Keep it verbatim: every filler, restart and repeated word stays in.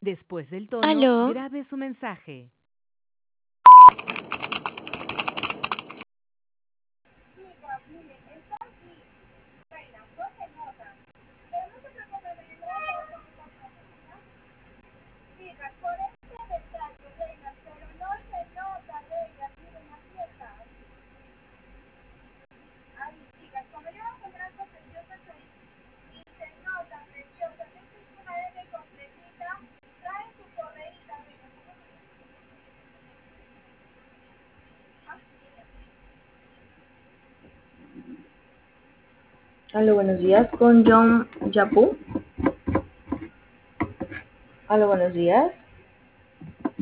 Después del tono, Aló, grabe su mensaje. Aló, buenos días, con John Yapú. Aló, buenos días.